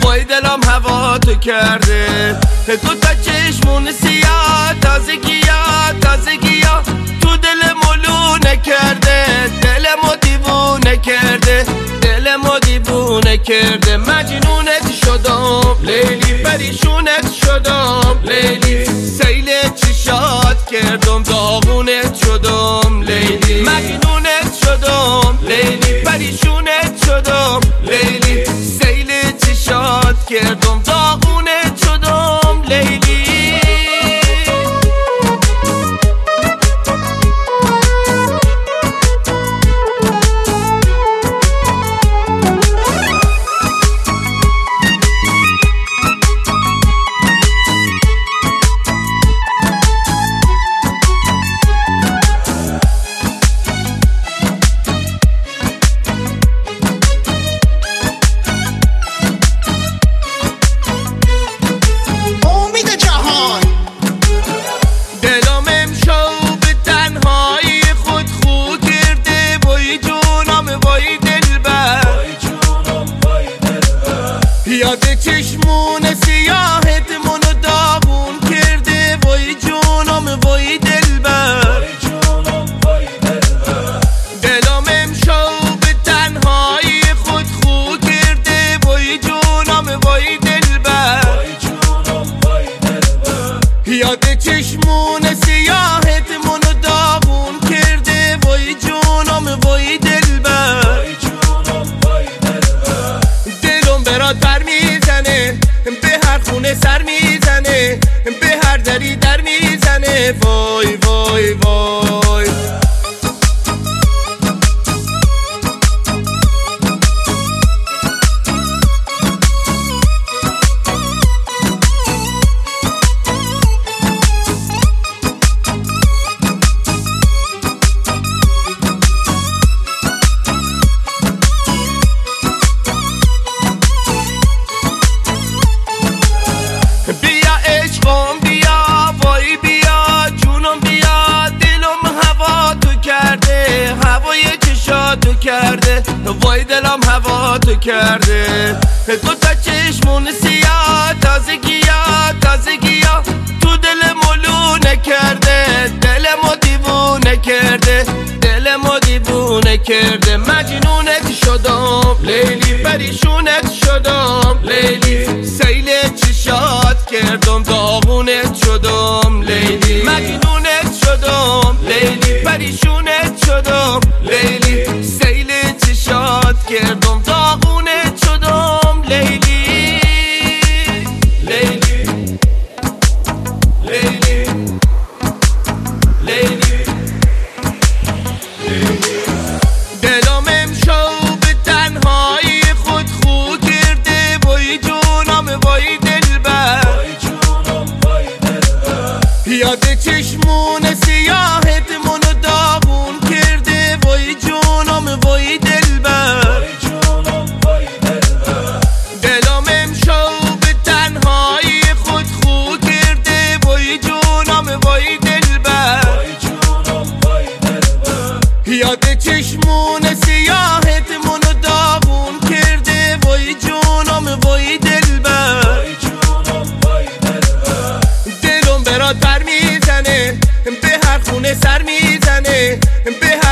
وای دلم هوا تو کرده، تو تا چشمون سیاه، تازگیا تو دل مولو نکرده، دلمو دیوونه کرده، مجنونت شدم لیلی، پریشونت شدم لیلی، سیل چشات کردم داغونت شدم لیلی، مجنونت شدم لیلی، پریشونت شدم لیلی، سیل چشات کردم داغونت شدم لیلی. یاد چشمون سیاهت منو داغون کرده، وای جونم وای دلبر، دلم امشب به تنهایی خود خو کرده، وای جونم وای دلبر، یاد چشمون سیاهت منو داغون کرده، وای جونم وای دلبر، دلم برات بر میزنه، به هر خونه سر میزنه، به هر دری در میزنه، وای وای وای. کرده وای دلم هوا تو کرده، تو تا چشمون سیاه، تازگیا تو دل مولو نکرده، دلمو دیوونه کرده، مجنونت شدم لیلی، پریشونت شدم لیلی، سیل چشات کردم داغونت شدم لیلی، مجنونت شدم لیلی، پریشونت شدم لیلی، سیل چشات کردم داغونت شدم لیلی، لیلی لیلی لیلی. دلم امشب به تنهایی خود خو کرده، وای جونم وای دلبر، یاد چشمون سیاهت منو داغون کرده، وای جونم وای دلبر، دلم امشب به تنهایی خود خو کرده، وای جونم وای دلبر، یاد چشمون سیاهت منو داغون کرده، وای جونم وای دلبر، دلم برات بر میزنه، به هر خونه سر میزنه، به هر